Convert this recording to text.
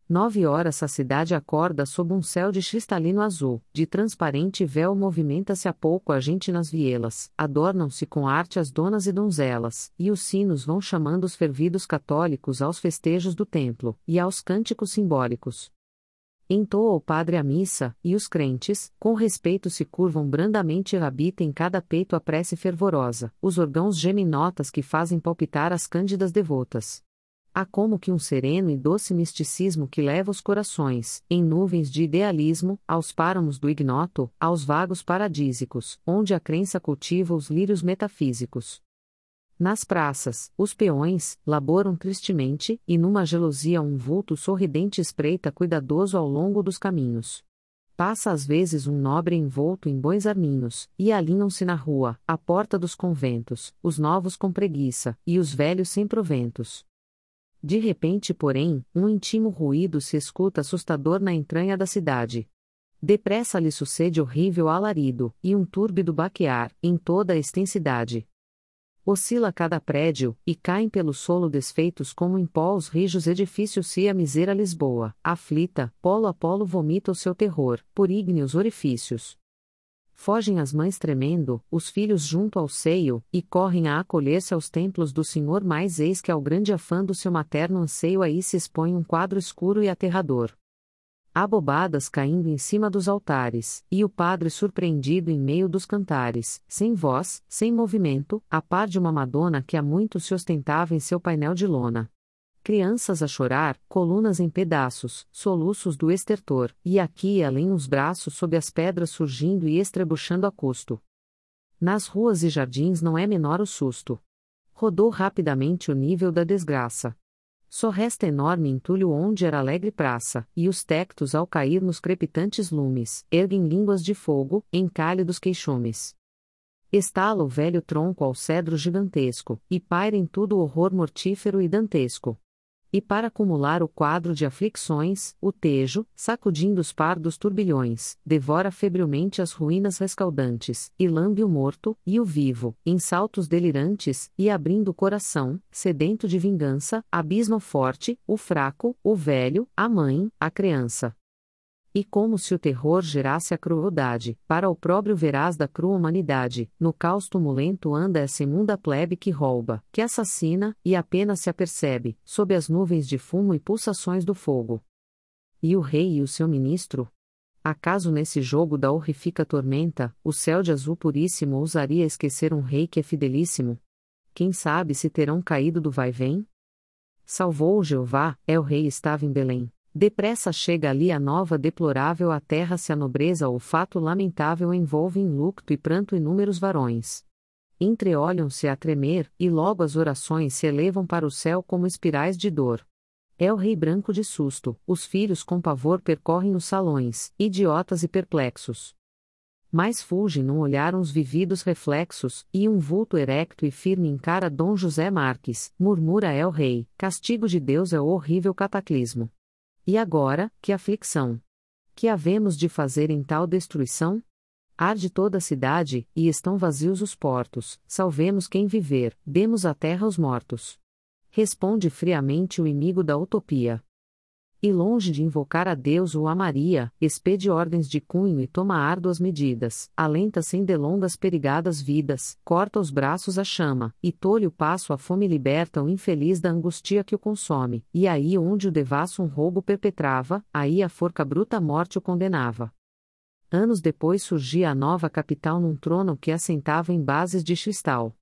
9 horas a cidade acorda sob um céu de cristalino azul, de transparente véu movimenta-se a pouco a gente nas vielas, adornam-se com arte as donas e donzelas, e os sinos vão chamando os fervidos católicos aos festejos do templo, e aos cânticos simbólicos. Entoa o padre a missa, e os crentes, com respeito se curvam brandamente e habita em cada peito a prece fervorosa, os órgãos gemem notas que fazem palpitar as cândidas devotas. Há como que um sereno e doce misticismo que leva os corações, em nuvens de idealismo, aos páramos do ignoto, aos vagos paradísicos, onde a crença cultiva os lírios metafísicos. Nas praças, os peões laboram tristemente, e numa gelosia um vulto sorridente espreita cuidadoso ao longo dos caminhos. Passa às vezes um nobre envolto em bons arminhos, e alinham-se na rua, à porta dos conventos, os novos com preguiça, e os velhos sem proventos. De repente, porém, um intimo ruído se escuta assustador na entranha da cidade. Depressa lhe sucede horrível alarido, e um túrbido baquear, em toda a extensidade. Oscila cada prédio, e caem pelo solo desfeitos como em pó os rijos edifícios se a miséria Lisboa, aflita, polo a polo vomita o seu terror, por ígneos orifícios. Fogem as mães tremendo, os filhos junto ao seio, e correm a acolher-se aos templos do Senhor, mas eis que ao grande afã do seu materno anseio aí se expõe um quadro escuro e aterrador. Abobadas caindo em cima dos altares, e o padre surpreendido em meio dos cantares, sem voz, sem movimento, a par de uma Madonna que há muito se ostentava em seu painel de lona. Crianças a chorar, colunas em pedaços, soluços do estertor, e aqui e além os braços sob as pedras surgindo e estrebuchando a custo. Nas ruas e jardins não é menor o susto. Rodou rapidamente o nível da desgraça. Só resta enorme entulho onde era alegre praça, e os tectos ao cair nos crepitantes lumes, erguem línguas de fogo, em cálidos queixumes. Estala o velho tronco ao cedro gigantesco, e paira em tudo o horror mortífero e dantesco. E para acumular o quadro de aflições, o Tejo, sacudindo os pardos turbilhões, devora febrilmente as ruínas rescaldantes, e lambe o morto, e o vivo, em saltos delirantes, e abrindo o coração, sedento de vingança, abisma o forte, o fraco, o velho, a mãe, a criança. E como se o terror gerasse a crueldade, para o próprio veraz da crua humanidade, no caos tumulento anda essa imunda plebe que rouba, que assassina, e apenas se apercebe, sob as nuvens de fumo e pulsações do fogo. E o rei e o seu ministro? Acaso nesse jogo da horrífica tormenta, o céu de azul puríssimo ousaria esquecer um rei que é fidelíssimo? Quem sabe se terão caído do vai-vem? Salvou o Jeová, o rei estava em Belém. Depressa chega ali a nova deplorável a terra se a nobreza ou fato lamentável envolve em lucto e pranto inúmeros varões. Entreolham-se a tremer, e logo as orações se elevam para o céu como espirais de dor. É o rei branco de susto, os filhos com pavor percorrem os salões, idiotas e perplexos. Mas fulgem num olhar uns vividos reflexos, e um vulto erecto e firme encara Dom José Marques, murmura el rei, castigo de Deus é o horrível cataclismo. E agora, que aflição! Que havemos de fazer em tal destruição? Arde toda a cidade, e estão vazios os portos, salvemos quem viver, demos a terra aos mortos. Responde friamente o inimigo da utopia. E longe de invocar a Deus ou a Maria, expede ordens de cunho e toma árduas medidas, alenta sem delongas perigadas vidas, corta os braços a chama, e tolhe o passo a fome liberta o infeliz da angústia que o consome, e aí onde o devasso um roubo perpetrava, aí a forca bruta morte o condenava. Anos depois surgia a nova capital num trono que assentava em bases de cristal.